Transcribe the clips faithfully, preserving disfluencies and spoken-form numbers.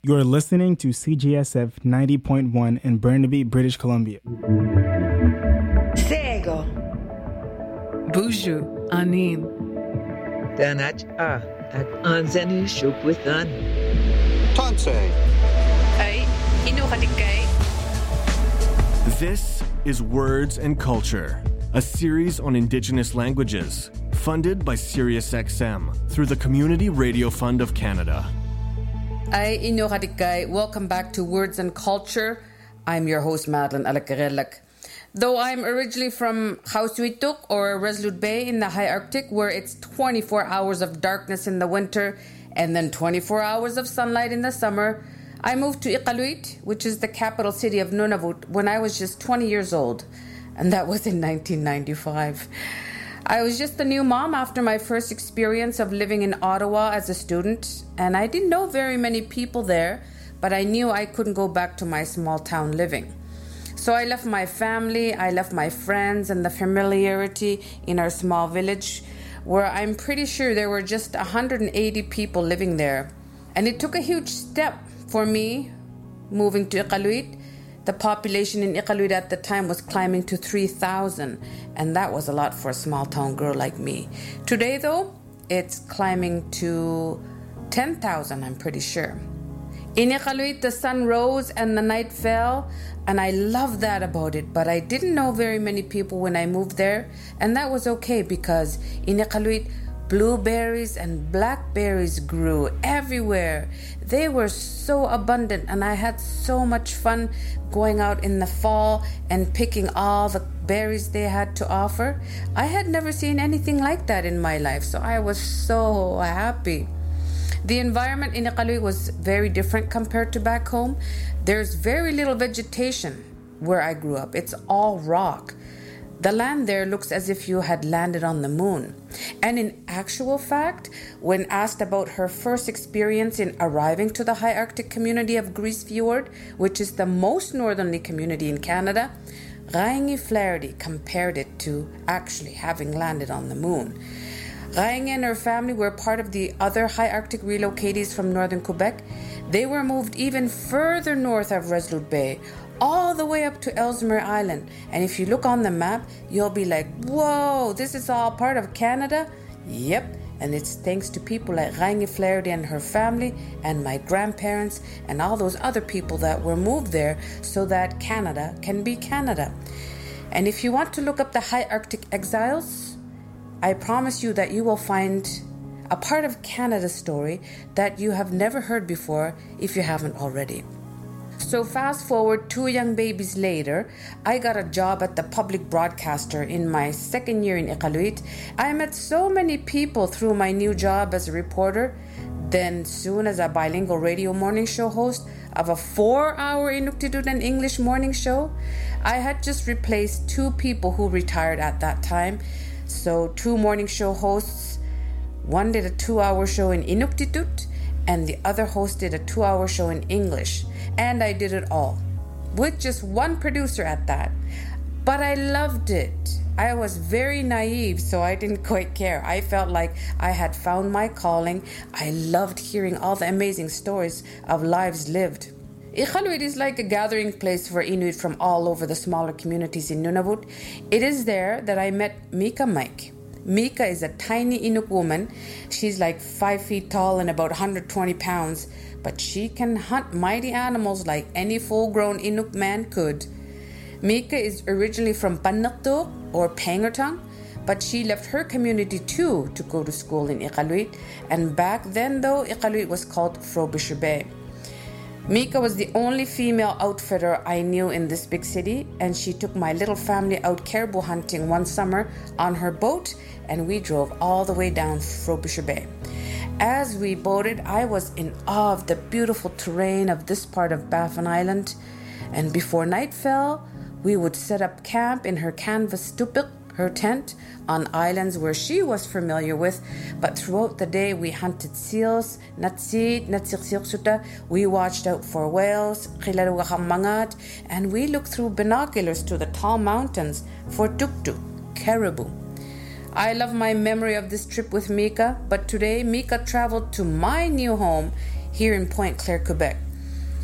You're listening to C G S F ninety point one in Burnaby, British Columbia. Sego. Buju Anin. Danach A at Anzani Shukwithan. Tanse. Ay, inukatikay. This is Words and Culture, a series on Indigenous languages, funded by SiriusXM through the Community Radio Fund of Canada. Ay, inukatikay. Welcome back to Words and Culture. I'm your host, Madeline Alakarelak. Though I'm originally from Khawsweetuk or Resolute Bay in the high Arctic, where it's twenty-four hours of darkness in the winter and then twenty-four hours of sunlight in the summer, I moved to Iqaluit, which is the capital city of Nunavut, when I was just twenty years old, and that was in nineteen ninety-five. I was just a new mom after my first experience of living in Ottawa as a student, and I didn't know very many people there, but I knew I couldn't go back to my small town living. So I left my family, I left my friends and the familiarity in our small village, where I'm pretty sure there were just one hundred eighty people living there. And it took a huge step for me moving to Iqaluit. The population in Iqaluit at the time was climbing to three thousand, and that was a lot for a small town girl like me. Today, though, it's climbing to ten thousand, I'm pretty sure. In Iqaluit, the sun rose and the night fell, and I love that about it, but I didn't know very many people when I moved there, and that was okay because in Iqaluit, blueberries and blackberries grew everywhere. They were so abundant, and I had so much fun going out in the fall and picking all the berries they had to offer. I had never seen anything like that in my life, so I was so happy. The environment in Iqaluit was very different compared to back home. There's very little vegetation where I grew up. It's all rock. The land there looks as if you had landed on the moon. And in actual fact, when asked about her first experience in arriving to the high Arctic community of Grise Fiord, which is the most northerly community in Canada, Raingi Flaherty compared it to actually having landed on the moon. Raingi and her family were part of the other high Arctic relocatees from northern Quebec. They were moved even further north of Resolute Bay, all the way up to Ellesmere Island. And if you look on the map, you'll be like, whoa, this is all part of Canada? Yep, and it's thanks to people like Raingi Flaherty and her family and my grandparents and all those other people that were moved there so that Canada can be Canada. And if you want to look up the high Arctic exiles, I promise you that you will find a part of Canada's story that you have never heard before if you haven't already. So fast forward two young babies later, I got a job at the public broadcaster in my second year in Iqaluit. I met so many people through my new job as a reporter, then soon as a bilingual radio morning show host of a four-hour Inuktitut and English morning show. I had just replaced two people who retired at that time. So two morning show hosts, one did a two-hour show in Inuktitut and the other host did a two-hour show in English. And I did it all, with just one producer at that. But I loved it. I was very naive, so I didn't quite care. I felt like I had found my calling. I loved hearing all the amazing stories of lives lived. Iqaluit is like a gathering place for Inuit from all over the smaller communities in Nunavut. It is there that I met Mika Mike. Mika is a tiny Inuk woman. She's like five feet tall and about one hundred twenty pounds, but she can hunt mighty animals like any full-grown Inuk man could. Mika is originally from Panaktuk or Pangertung, but she left her community too to go to school in Iqaluit, and back then though, Iqaluit was called Frobisher Bay. Mika was the only female outfitter I knew in this big city, and she took my little family out caribou hunting one summer on her boat, and we drove all the way down Frobisher Bay. As we boated, I was in awe of the beautiful terrain of this part of Baffin Island, and before night fell, we would set up camp in her canvas stupik, her tent, on islands where she was familiar with, but throughout the day we hunted seals, natsit, natsirsirsuta, we watched out for whales, qilarugahamangat, and we looked through binoculars to the tall mountains for tuktuk, caribou. I love my memory of this trip with Mika, but today Mika traveled to my new home here in Pointe Claire, Quebec.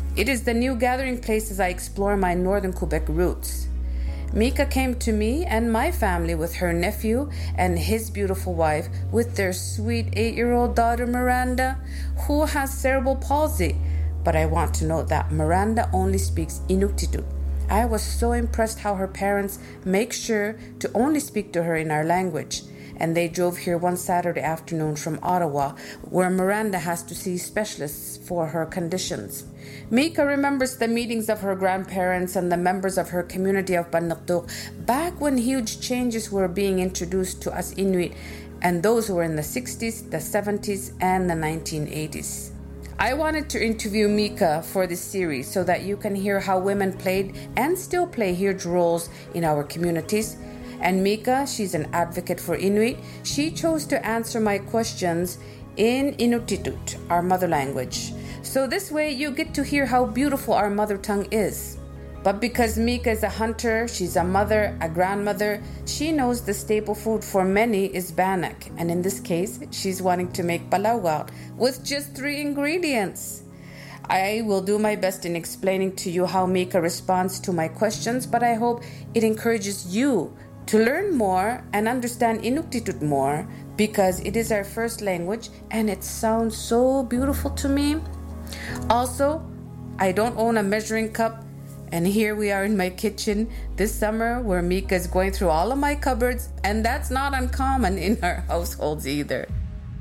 It is the new gathering place as I explore my northern Quebec roots. Mika came to me and my family with her nephew and his beautiful wife with their sweet eight-year-old daughter Miranda, who has cerebral palsy. But I want to note that Miranda only speaks Inuktitut. I was so impressed how her parents make sure to only speak to her in our language. And they drove here one Saturday afternoon from Ottawa, where Miranda has to see specialists for her conditions. Mika remembers the meetings of her grandparents and the members of her community of Panaktuk back when huge changes were being introduced to us Inuit and those who were in the sixties, the seventies, and the nineteen eighties. I wanted to interview Mika for this series so that you can hear how women played and still play huge roles in our communities. And Mika, she's an advocate for Inuit. She chose to answer my questions in Inuktitut, our mother language. So this way you get to hear how beautiful our mother tongue is. But because Mika is a hunter, she's a mother, a grandmother, she knows the staple food for many is bannock. And in this case, she's wanting to make palawgal with just three ingredients. I will do my best in explaining to you how Mika responds to my questions, but I hope it encourages you to learn more and understand Inuktitut more, because it is our first language and it sounds so beautiful to me. Also, I don't own a measuring cup, and here we are in my kitchen this summer where Mika is going through all of my cupboards, and that's not uncommon in our households either.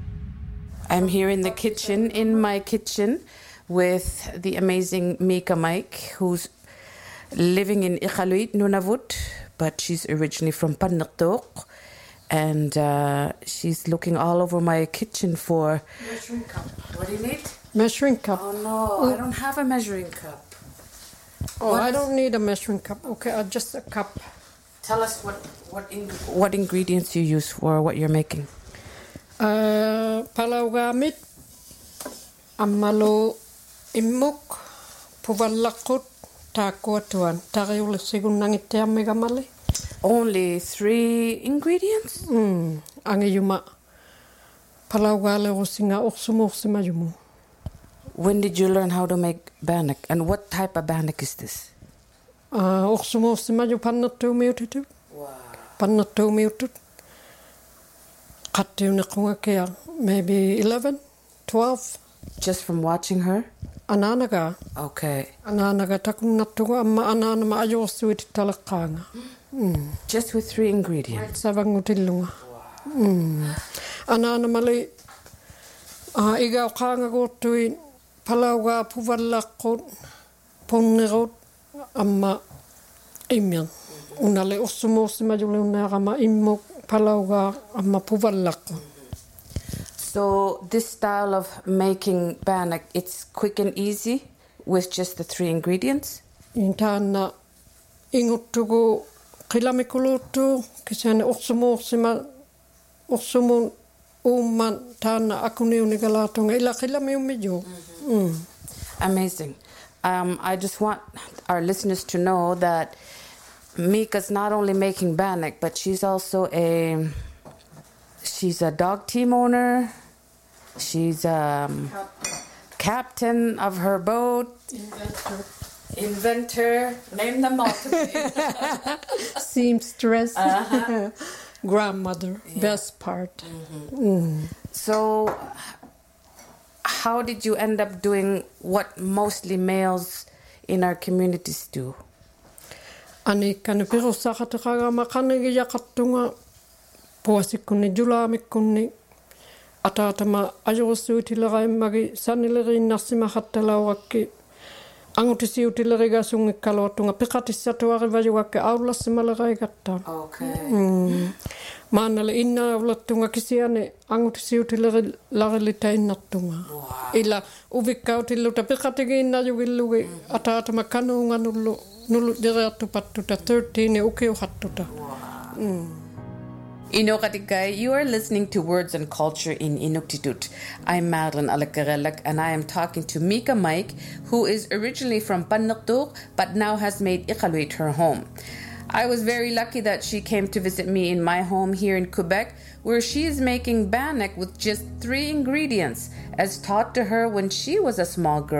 I'm here in the kitchen, in my kitchen, with the amazing Mika Mike, who's living in Iqaluit, Nunavut, but she's originally from Panaktuk, and uh, she's looking all over my kitchen for... Measuring cup. What do you need? Measuring cup. Oh no, I don't have a measuring cup. Oh, What I is- don't need a measuring cup. Okay, uh, just a cup. Tell us what what, ing- what ingredients you use for what you're making. Uh, palaugamit, amalo imuk, puvallakut, takuatuan, tariule sigunangitea megamale. Only three ingredients? Mm, angiyuma. Palaugale usinga uksumuksima yumu. When did you learn how to make bannock? And what type of bannock is this? Uh, uksumuksima yu pannattu miutitu. Wow. Pannattu miutut. Kattiuna kungakea, maybe eleven, twelve. Just from watching her? Ananaga. Okay. Ananaga takunnattuga amma anana ma ajosuit talakanga. Mm. Just with three ingredients? Savangutilunga. Mm. Anana mali uh, iga kanga gotui palauga puvallakut punnerut amma imyan. Unale ussumosima juluna ama immuk palauga amma puvallakut. So this style of making bannock, it's quick and easy with just the three ingredients? Intana inguttugu qilamikulutu kisane ussumosima ussumun umman tana akuniunigalatunga ila qilamiumijo. Mm. Amazing. Um, I just want our listeners to know that Mika's not only making bannock, but she's also a she's a dog team owner. She's um captain of her boat. Inventor. Inventor. Name them all to me. Seamstress. Uh-huh. Grandmother. Yeah. Best part. Mm-hmm. Mm. So, how did you end up doing what mostly males in our communities do? Ani kana pirusaqataqaga maqanigi yaqattunga puasikkunni julaamikkunni ataatama ajosuutileqaimmagi sanileriinnarssimaqattalaurakki angutisiutileriga sungikkaluattunga piqatissatuarivajugakke aulassimaleriigattaa. Okay. Mm. Maanale innaavlattunga kisiane angutisiutileri larilitainnartunga. Wow. Ila uvikkautilluta piqatigiinnajugillugi ataatama kanuunga nullu nullu direattupattuta thirteen e ukiuhattuta. Mm. Inokatikai, you are listening to Words and Culture in Inuktitut. I'm Madeline Alakarelak, and I am talking to Mika Mike, who is originally from Panaktuk, but now has made Iqaluit her home. I was very lucky that she came to visit me in my home here in Quebec, where she is making bannock with just three ingredients, as taught to her when she was a small girl.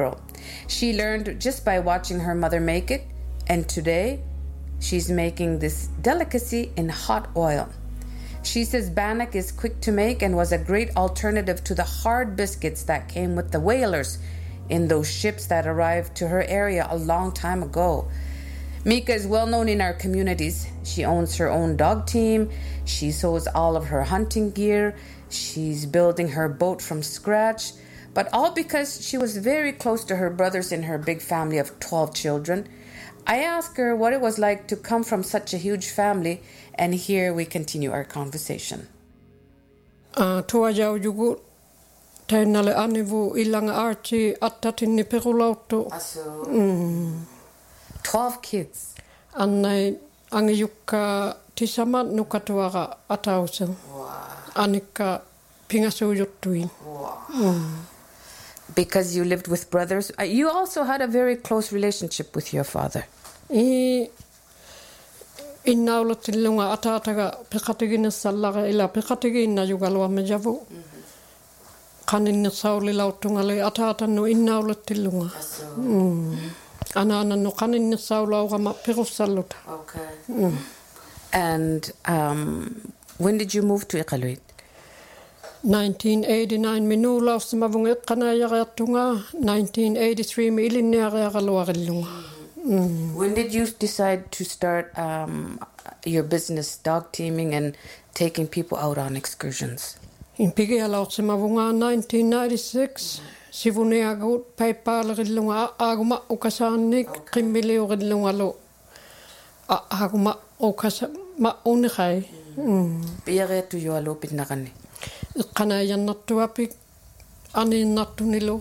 She learned just by watching her mother make it, and today she's making this delicacy in hot oil. She says bannock is quick to make and was a great alternative to the hard biscuits that came with the whalers in those ships that arrived to her area a long time ago. Mika is well known in our communities. She owns her own dog team. She sews all of her hunting gear. She's building her boat from scratch. But all because she was very close to her brothers in her big family of twelve children. I asked her what it was like to come from such a huge family, and here we continue our conversation. Uh, tua jau jugu, tainale anivu ilanga archi atatini perulauto. Mm. twelve kids. Annai angiyuka tisamat nukatuara atausen. Wow. Anika pingasuyutuin. Wow. Mm. Because you lived with brothers, uh, you also had a very close relationship with your father. I inaulatilunga atataga pekatigina sallaga ila pekatigina yugalwa majavu. Kanina sauli lautungale atata no inaulatilunga. Mm. Ana ana no kanina saula ugama perusaluta. Okay. Mm. And um, when did you move to Iqaluit? nineteen eighty-nine minula smavunga kanayaratunga. nineteen eighty-three milineraluarilunga. Mm. When did you decide to start um, your business, dog teaming and taking people out on excursions? In Pigialaut smavunga nineteen ninety-six. Sivuneagut paypalarilunga aguma ukasanik kimbiliurilunga lo. Aguma ukasa ma unikai. Piyare tu yo alo pinakani. Kanayan natuapik ani natunilo.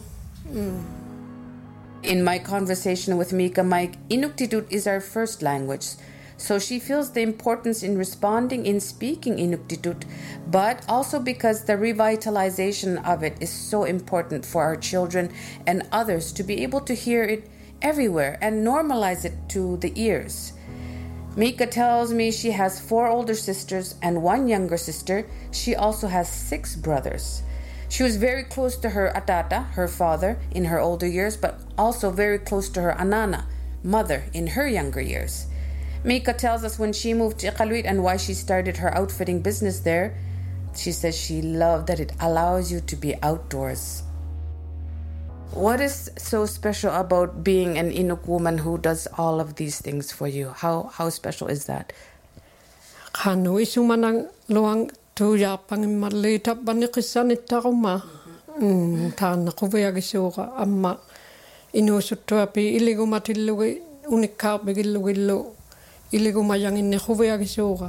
In my conversation with Mika Mike, Inuktitut is our first language, so she feels the importance in responding in speaking Inuktitut, but also because the revitalization of it is so important for our children and others to be able to hear it everywhere and normalize it to the ears. Mika tells me she has four older sisters and one younger sister. She also has six brothers. She was very close to her atata, her father, in her older years, but also very close to her anana, mother, in her younger years. Mika tells us when she moved to Iqaluit and why she started her outfitting business there. She says she loved that it allows you to be outdoors. What is so special about being an Inuk woman who does all of these things for you? How how special is that? Kanu isumanang luang tu yapang malita banikisan itaruma. Tana kuveagisura amma inusutuapi iligumatilugi unikabigilugillo iligumayang in kuveagisura.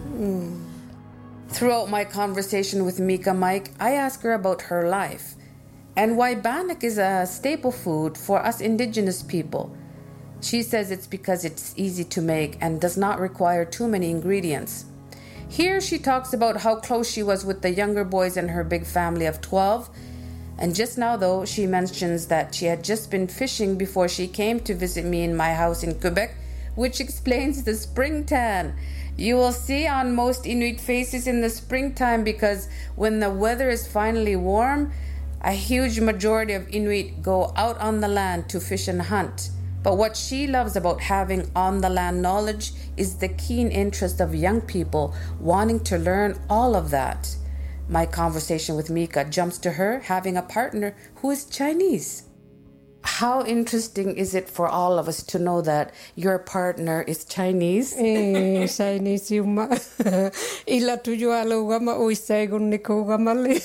Throughout my conversation with Mika Mike, I ask her about her life and why bannock is a staple food for us indigenous people. She says it's because it's easy to make and does not require too many ingredients. Here she talks about how close she was with the younger boys in her big family of twelve. And just now, though, she mentions that she had just been fishing before she came to visit me in my house in Quebec, which explains the spring tan. You will see on most Inuit faces in the springtime because when the weather is finally warm, a huge majority of Inuit go out on the land to fish and hunt. But what she loves about having on-the-land knowledge is the keen interest of young people wanting to learn all of that. My conversation with Mika jumps to her having a partner who is Chinese. How interesting is it for all of us to know that your partner is Chinese? Eh, Chinese yuma. Ila tuju alo gama uisaigun niko gamali.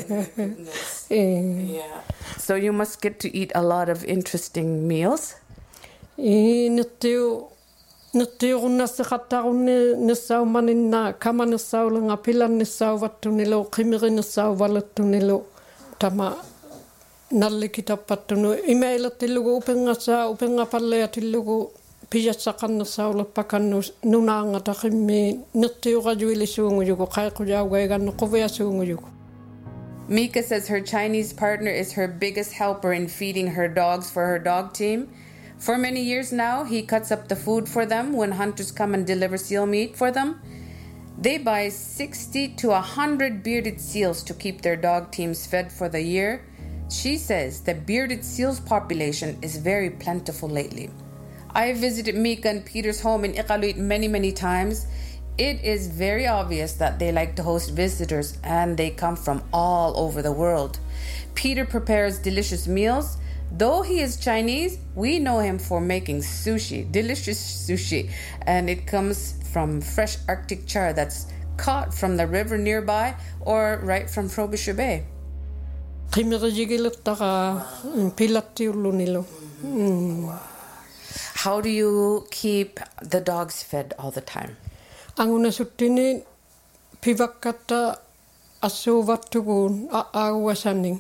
Yeah. So you must get to eat a lot of interesting meals. Eh, ntiu ntiu nasikataun nisau manina kama nisau langa pilan nisau watunilo kimiri nisau walatunilo tama. Nalli kita patunu email tilugu upenga sa upenga palle tilugu pijasa kanna saula pakanu nunanga takimi nittiu gajuili sungu yugo kai kuja gan kovea sungu yugo. Mika says her Chinese partner is her biggest helper in feeding her dogs for her dog team. For many years now, he cuts up the food for them when hunters come and deliver seal meat for them. They buy sixty to one hundred bearded seals to keep their dog teams fed for the year. She says the bearded seals population is very plentiful lately. I visited Mika and Peter's home in Iqaluit many, many times. It is very obvious that they like to host visitors and they come from all over the world. Peter prepares delicious meals. Though he is Chinese, we know him for making sushi, delicious sushi, and it comes from fresh Arctic char that's caught from the river nearby or right from Frobisher Bay. How do you keep the dogs fed all the time? Anguna suttini pivakata asuvattugun aawasaning.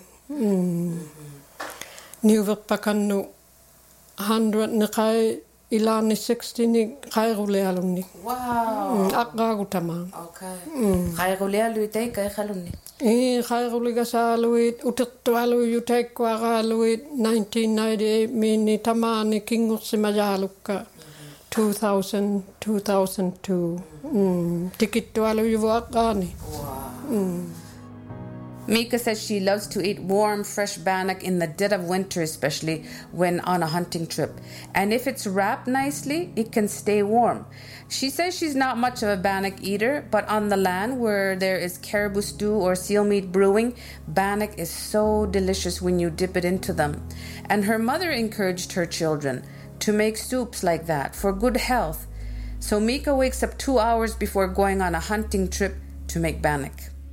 Niuverpakannu hundred nikai ilani sixty kairulealunni. Wow. Aqaagutama. Okay. Kairulealu tay kai khalunni. E kairuligasaluit utettualu yuteikkuaraluit nineteen ninety-eight mini tamani kingussimajalukka two thousand two thousand two. Mm. Tikittualu yuvuaqaani. Wow. Mm. Mika says she loves to eat warm, fresh bannock in the dead of winter, especially when on a hunting trip. And if it's wrapped nicely, it can stay warm. She says she's not much of a bannock eater, but on the land where there is caribou stew or seal meat brewing, bannock is so delicious when you dip it into them. And her mother encouraged her children to make soups like that for good health. So Mika wakes up two hours before going on a hunting trip to make bannock.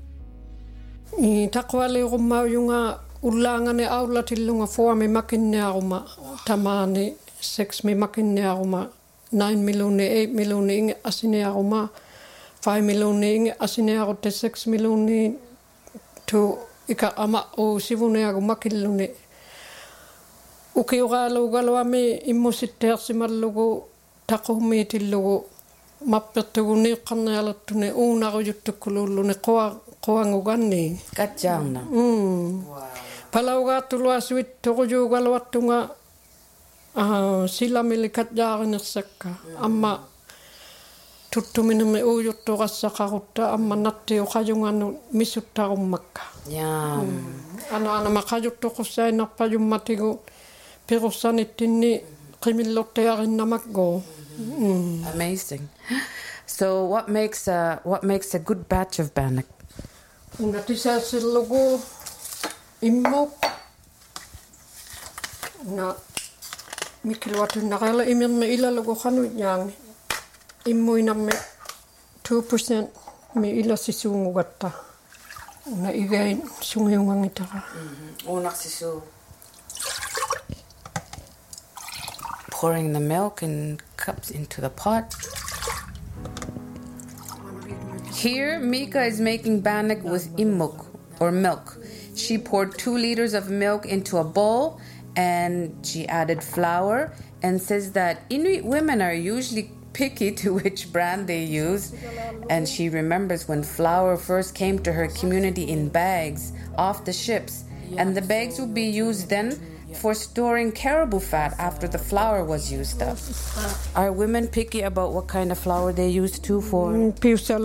I takwale rumau yunga ulanga ne aula tilunga four me makinne aruma tamani six me makinne aruma nine milone eight milone inge asine aruma five milone inge asine arote six milone to ika ama o sivune aruma kilune uke ugalo ugalo ame immositter simallugo takumi tillugo mappetuguni qannalatune unago yuttukululune qoa qoanguganni Katjangna. Mm. Wow. Palauga tulua suit toju galwatunga ah sila milikatjaarinissakka amma tuttumina me uyuttu rassaqarutta amma natti uqajunganu misuttarumakka. Yeah. Ana ana maqajuttu qussainarpajummatigu pirussanittinni qimillortiarinnamakgo. Amazing. So what makes a what makes a good batch of bannock? Ungatisa sillugu immo na mikilwatu nakala imirme ilalugu khanu yang immo inamme two percent me ila sisungu gatta una igain sungayungangitara Unak sisu. Pouring the milk in cups into the pot. Here, Mika is making bannock with immuk, or milk. She poured two liters of milk into a bowl and she added flour and says that Inuit women are usually picky to which brand they use. And she remembers when flour first came to her community in bags off the ships. And the bags would be used then for storing caribou fat after the flour was used up. Are women picky about what kind of flour they use too for?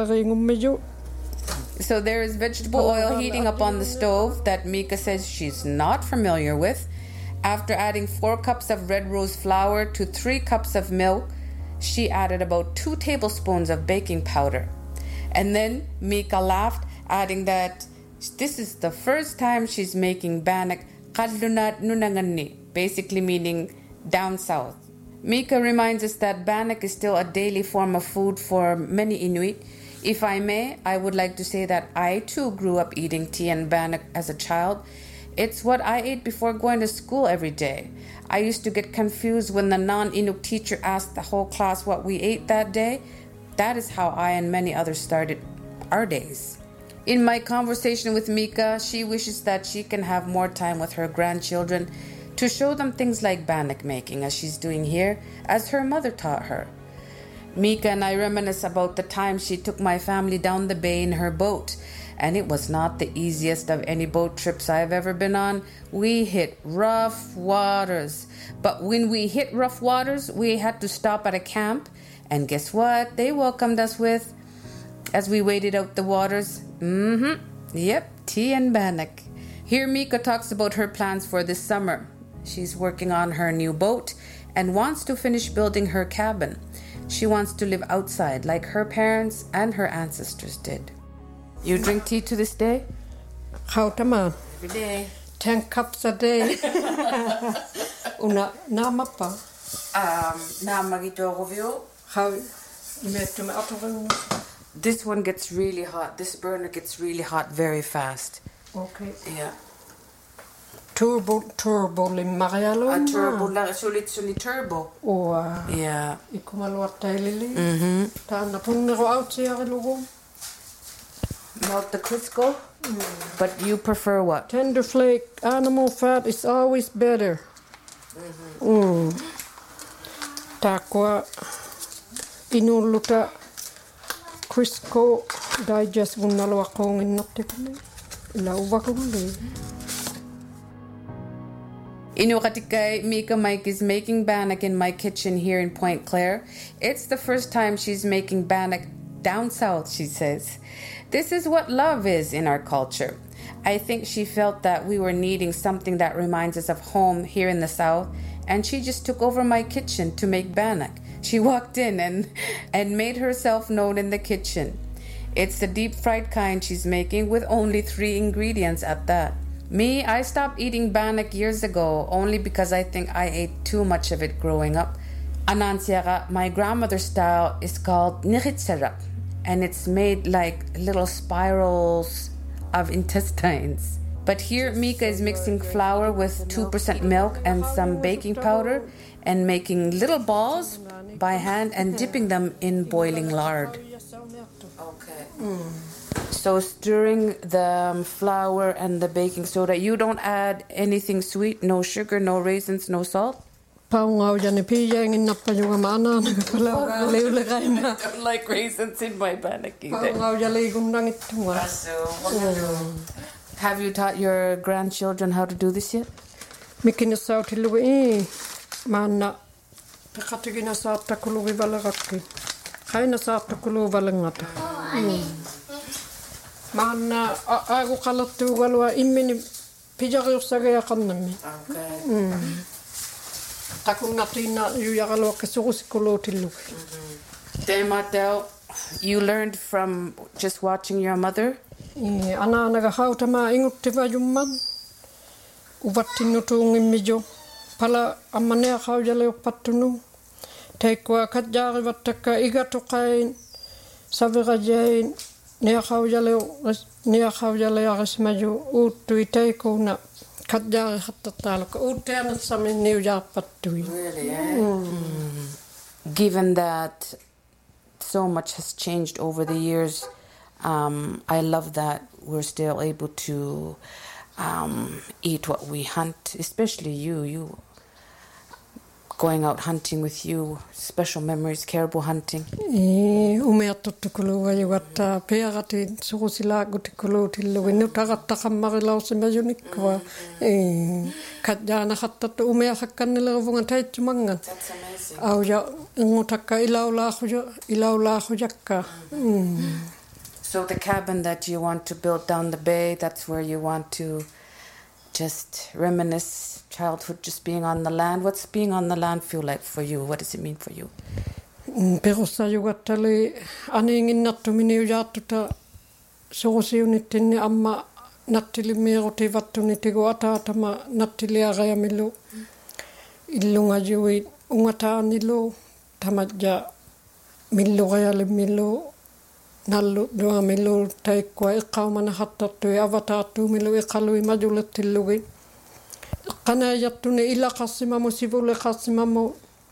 So there is vegetable oil heating up on the stove that Mika says she's not familiar with. After adding four cups of red rose flour to three cups of milk, she added about two tablespoons of baking powder. And then Mika laughed, adding that this is the first time she's making bannock Qadlunat nunangani, basically meaning down south. Mika reminds us that bannock is still a daily form of food for many Inuit. If I may, I would like to say that I too grew up eating tea and bannock as a child. It's what I ate before going to school every day. I used to get confused when the non-Inuk teacher asked the whole class what we ate that day. That is how I and many others started our days. In my conversation with Mika, she wishes that she can have more time with her grandchildren to show them things like bannock making, as she's doing here, as her mother taught her. Mika and I reminisce about the time she took my family down the bay in her boat, and it was not the easiest of any boat trips I've ever been on. We hit rough waters. But when we hit rough waters, we had to stop at a camp, and guess what they welcomed us with? As we waded out the waters, mm-hmm, yep, tea and bannock. Here Mika talks about her plans for this summer. She's working on her new boat and wants to finish building her cabin. She wants to live outside like her parents and her ancestors did. You drink tea to this day? Hautamaan. Every day. Ten cups a day. Una namapa. Um, na magitorovio. How imettume atorun. This one gets really hot. This burner gets really hot very fast. Okay. Yeah. Turbo turbo limarialo. A turbo la sulit suli turbo. Oa. Yeah. Ikumaluatta ilili. Mhm. Taana punnero autsiarilugu. Melt the Crisco. Mm. But you prefer what? Tender flake animal fat is always better. Mhm. Mm. Takwa inuluta Crisco digest gunnalo akong innottikuni. Lauvakulli. Inukatikai Mika Mike is making bannock in my kitchen here in Point Claire. It's the first time she's making bannock down south, she says. This is what love is in our culture. I think she felt that we were needing something that reminds us of home here in the south, and she just took over my kitchen to make bannock. She walked in and, and made herself known in the kitchen. It's the deep fried kind she's making with only three ingredients at that. Me, I stopped eating bannock years ago only because I think I ate too much of it growing up. Anansiara, my grandmother's style, is called niritsera, and it's made like little spirals of intestines. But here, Mika is mixing flour with two percent milk and some baking powder and making little balls by hand and dipping them in boiling lard. Okay. Mm. So stirring the um, flour and the baking soda, you don't add anything sweet, no sugar, no raisins, no salt? I don't like raisins in my bannock either. Have you taught your grandchildren how to do this yet? Mikina sautilu mana pekatigina saatakulu vivalakki. Kaina saatakulu valangata. Mana aku kalattu galwa immini pijariussage yakannami. Okay. Takunatina yuyagalo kesurusikulutillu. Demateo, you learned from just watching your mother? Ana naga hautama inguttiva jumman. Uvattinutu ngimmijo. Pala ammanea haujale pattunu. Teikwa katjari vattaka igatukain savirajain. Nia haujale nia haujale arismaju uttui teikuna katjari hattataalaka utteana samin niuja pattui. Really? Eh? Mm. Given that so much has changed over the years, um, I love that we're still able to um, eat what we hunt, especially you. You going out hunting with you, special memories, caribou hunting. Umea tuttukulu wajugatta peagati suusilaagutikulu tillu nutagattakammarilao simajunikwa. Katjana hattattu umea hakkannilevunga taitsumangan. That's amazing. Auja ngutakka ilaulaahuja ilaulaahujakka. So the cabin that you want to build down the bay, that's where you want to just reminisce childhood, just being on the land. What's being on the land feel like for you? What does it mean for you? Perussa jugattali aningin nattumini ujaattuta suusiunittinni amma nattili miiruti vattunitigo ataatama nattiliarajamilu illungajui ungataanilu tamadja millurajali nallu duamilu taikwa iqaumana hattattu avataattu milu iqalui majulettillugi qanajattuni ila qassimamu sivule qassimamu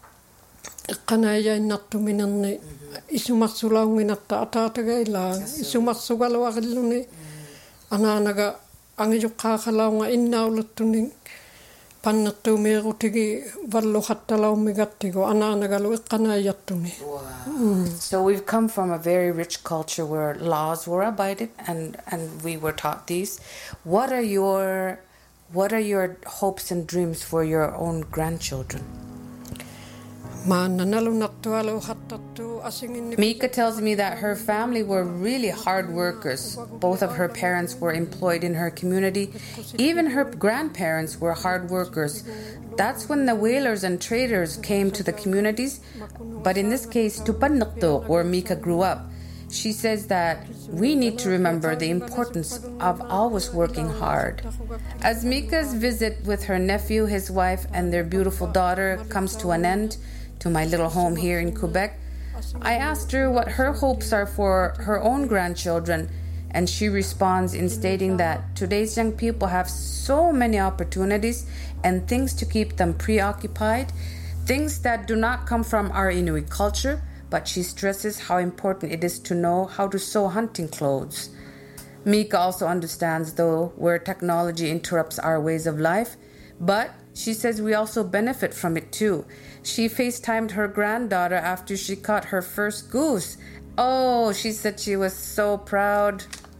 qanaja innattu minanni isumassulaunginatta ataataga ila isumassugaluarilluni anaanaga angijuqqaaqalaunga innaulettuni pannattu meerutigi vallu hattalaumigattigo anaanagalu iqqanajattuni. So we've come from a very rich culture where laws were abided and, and we were taught these. What are your what are your hopes and dreams for your own grandchildren? Mika tells me that her family were really hard workers. Both of her parents were employed in her community. Even her grandparents were hard workers. That's when the whalers and traders came to the communities. But in this case, Tupannaktok, where Mika grew up, she says that we need to remember the importance of always working hard. As Mika's visit with her nephew, his wife, and their beautiful daughter comes to an end, to my little home here in Quebec, I asked her what her hopes are for her own grandchildren, and she responds in stating that today's young people have so many opportunities and things to keep them preoccupied, things that do not come from our Inuit culture, but she stresses how important it is to know how to sew hunting clothes. Mika also understands, though, where technology interrupts our ways of life, but she says we also benefit from it too. She FaceTimed her granddaughter after she caught her first goose. Oh, she said she was so proud.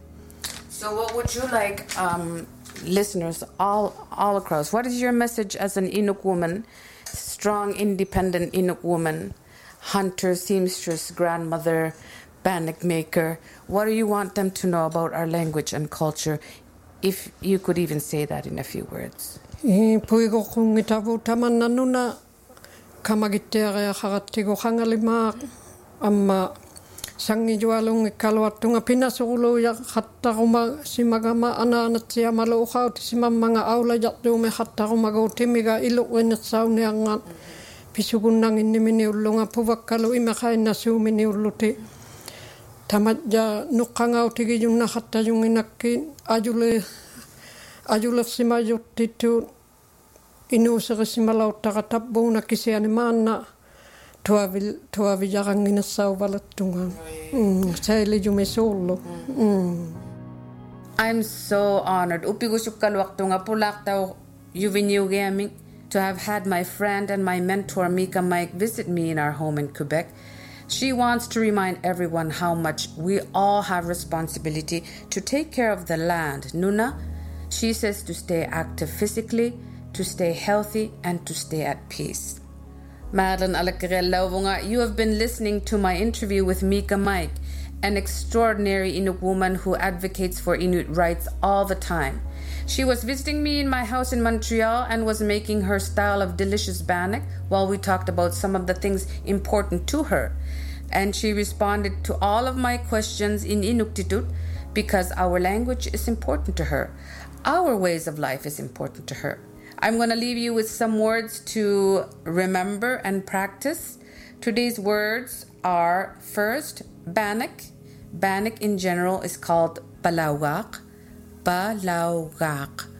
So what would you like, um, listeners all, all across, what is your message as an Inuk woman, strong, independent Inuk woman, hunter, seamstress, grandmother, bannock maker? What do you want them to know about our language and culture, if you could even say that in a few words? Puigo kung itavu taman nanuna kamagitere haratigo hangalima amma sangi jualung kalwatunga pinasulo ya hattaruma simagama ana anatia malo khau simamanga aula jattu me hattaruma go timiga ilu wen saune anga pisugunang inimini ulunga puvakkalo imakhay nasumini uluti tamadja nukanga utigi junna hatta junginakki ajule ajule simayutitu inusere simalautara tabbuna kisiani manna tuavil tuavijarangina sauvalatunga saili jume solo. I'm so honored upigusukkalwaktunga pulaktau yuviniugeaming to have had my friend and my mentor Mika Mike visit me in our home in Quebec. She wants to remind everyone how much we all have responsibility to take care of the land. Nuna, she says to stay active physically, to stay healthy, and to stay at peace. Madeline Alakarel, you have been listening to my interview with Mika Mike, an extraordinary Inuk woman who advocates for Inuit rights all the time. She was visiting me in my house in Montreal and was making her style of delicious bannock while we talked about some of the things important to her. And she responded to all of my questions in Inuktitut because our language is important to her. Our ways of life is important to her. I'm going to leave you with some words to remember and practice. Today's words are, first, bannock. Bannock in general is called palawak. Palawak.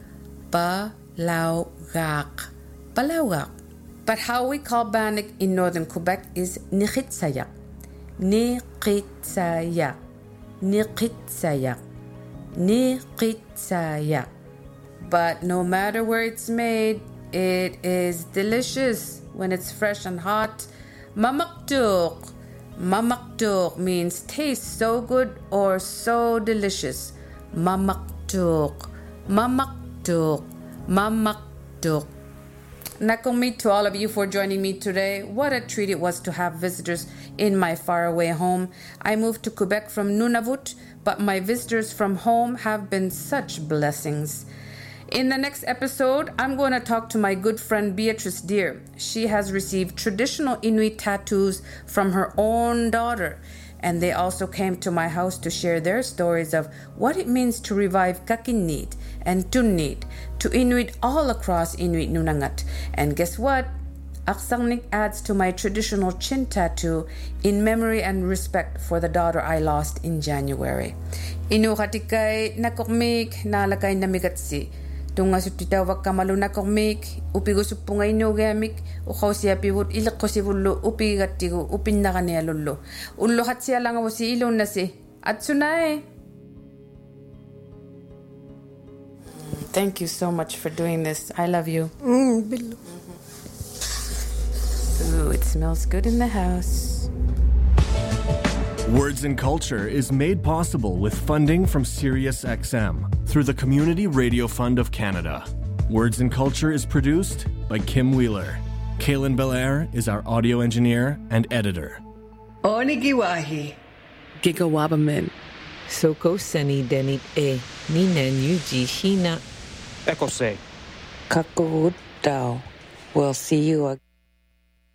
Palawak. Palawak. But how we call bannock in northern Quebec is nikhitsayak. Nikhitsayak. Nikhitsayak. Nikhitsayak. But no matter where it's made, it is delicious when it's fresh and hot. Mamaktuk. Mamaktuk means taste so good or so delicious. Mamaktuk. Mamaktuk. Mamaktuk. Nakumit to all of you for joining me today. What a treat it was to have visitors in my faraway home. I moved to Quebec from Nunavut, but my visitors from home have been such blessings. In the next episode, I'm going to talk to my good friend Beatrice Deer. She has received traditional Inuit tattoos from her own daughter, and they also came to my house to share their stories of what it means to revive Kakinit and Tunnit to Inuit all across Inuit Nunangat. And guess what? Aksangnik adds to my traditional chin tattoo in memory and respect for the daughter I lost in January. Inu katikay nakokmik nalakay namigatsi. Tunga sutitawak kamaluna kormik, upigo supungay no gamik, ukaw siya piwot ilak ko si vullo, upigatigo, upin na kanya lullo. Ullo hat siya lang ako si ilon na si. At sunay. Thank you so much for doing this. I love you. Mm, mm-hmm. Ooh, it smells good in the house. Words and Culture is made possible with funding from SiriusXM through the Community Radio Fund of Canada. Words and Culture is produced by Kim Wheeler. Kaylin Belair is our audio engineer and editor. Onigiwahi. Gigawabamin. Soko Seni Denip E. Ninen Yuji Hina. Ekose. Kakurut Dao. We'll see you again.